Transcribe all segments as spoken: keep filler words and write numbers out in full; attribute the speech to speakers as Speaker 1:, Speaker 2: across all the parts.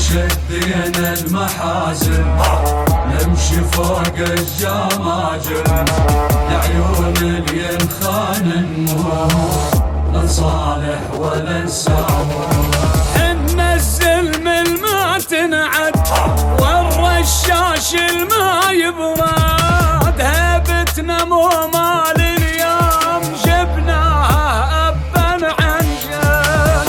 Speaker 1: شدينا المحازن نمشي فوق الجماجم لعيون اللي ينخان نموت لا نصالح ولا نسامح.
Speaker 2: حنا الزلم الما تنعد والرشاش الما يبرد هبتنا مو مال اليوم جبناها أبا عن جد.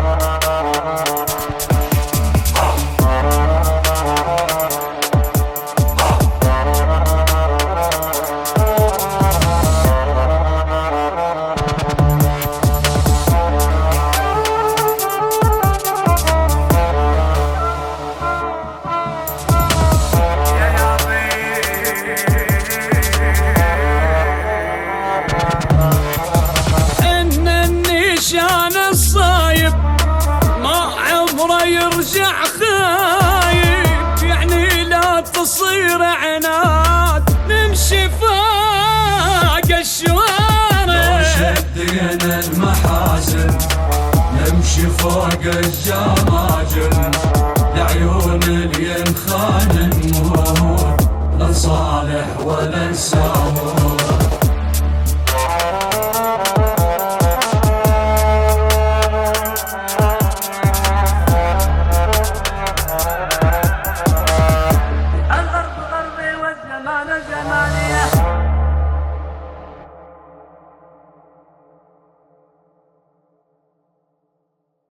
Speaker 2: كان الصايب ما عمره يرجع خايب يعني لا تصير عناد نمشي فوق الشوارع.
Speaker 1: شدينا المحازن نمشي فوق الجماجم لعيون اللي ينخان نموت لا نصالح ولا نسامح.